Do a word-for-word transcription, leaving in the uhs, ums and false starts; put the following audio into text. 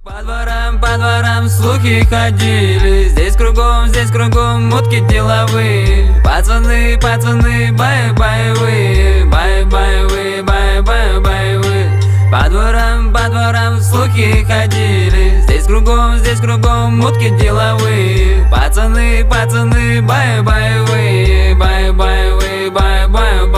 По дворам, по дворам слухи ходили, здесь кругом, здесь кругом мутки деловые. Пацаны, пацаны, бай-бай-вы, бай-бай-вы, бай-бай-бай-вы. По дворам, по дворам слухи ходили, здесь кругом, здесь кругом мутки деловые. Пацаны, пацаны, бай-бай-вы, бай-бай-вы, бай-бай-бай.